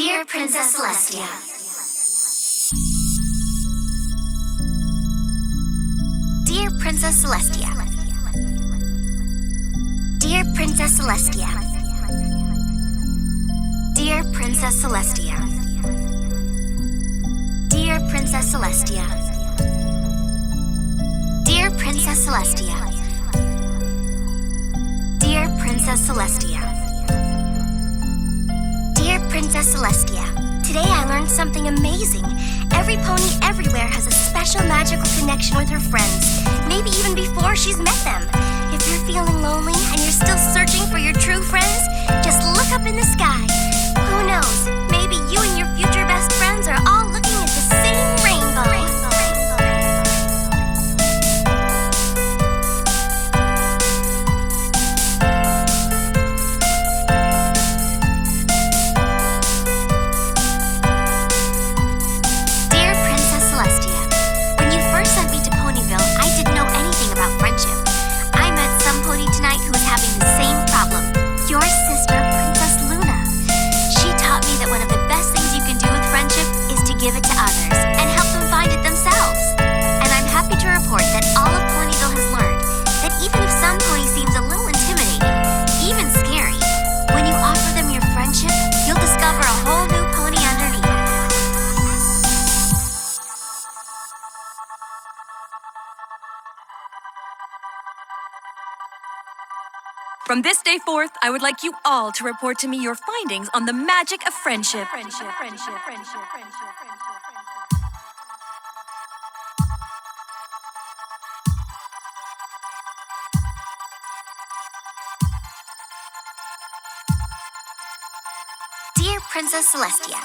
Dear Princess Celestia. Dear Princess Celestia. Dear Princess Celestia. Dear Princess Celestia. Dear Princess Celestia. Dear Princess Celestia. Dear Princess Celestia. Dear Princess Celestia. Today I learned something amazing. Every pony everywhere has a special magical connection with her friends, maybe even before she's met them. If you're feeling lonely and you're still searching for your true friends, just look up in the sky. Who knows? Maybe you and your future best friends are all looking at the same rainbow. Dear Princess Celestia, when you first sent me to Ponyville, I didn't know anything about friendship. I met some pony tonight who was having the same problem. Your sister, Princess Luna. She taught me that one of the best things you can do with friendship is to give it to others and help them find it themselves. And I'm happy to report that all of Ponyville has learned that even if some pony seems a little intimidating, even scary, when you offer them your friendship, you'll discover a whole new pony underneath. From this day forth, I would like you all to report to me your findings on the magic of friendship. Dear Princess Celestia.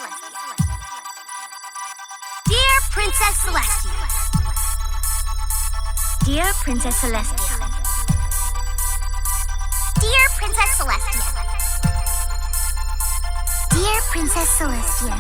Dear Princess Celestia. Dear Princess Celestia. Dear Princess Celestia. Dear Princess Celestia.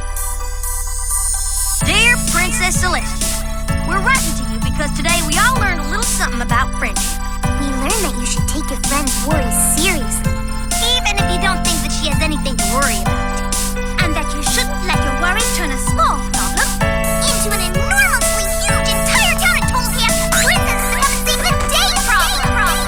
Dear Princess Celestia. We're writing to you because today we all learned a little something about friendship. We learned that you should take your friend's worries seriously, even if you don't think that she has anything to worry about. And that you shouldn't let your worries turn a small problem into an enormously huge entire town of Tolkien princesses have a save the day problem.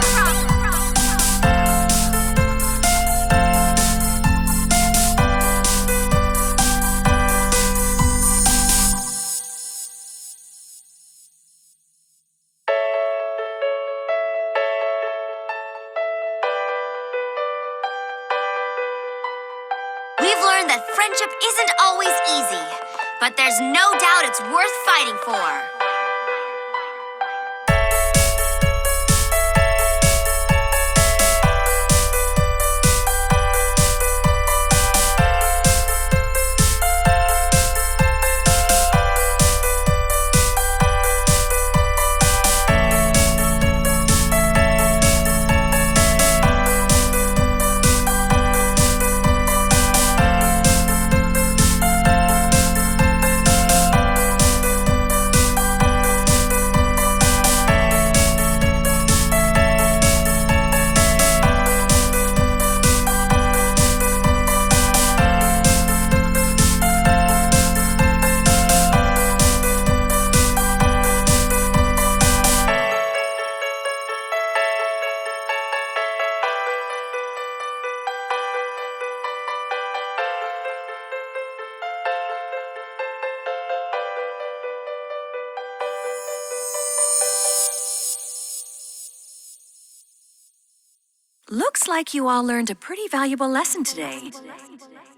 We've learned that friendship isn't always easy, but there's no doubt it's worth fighting for. Looks like you all learned a pretty valuable lesson today.